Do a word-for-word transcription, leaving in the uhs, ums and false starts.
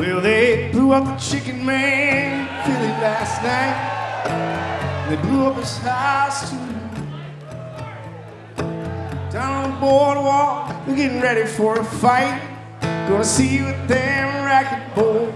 Well, they blew up the chicken man in Philly last night. They blew up his house too. Down on the boardwalk, they're getting ready for a fight. Gonna see you with them racquetball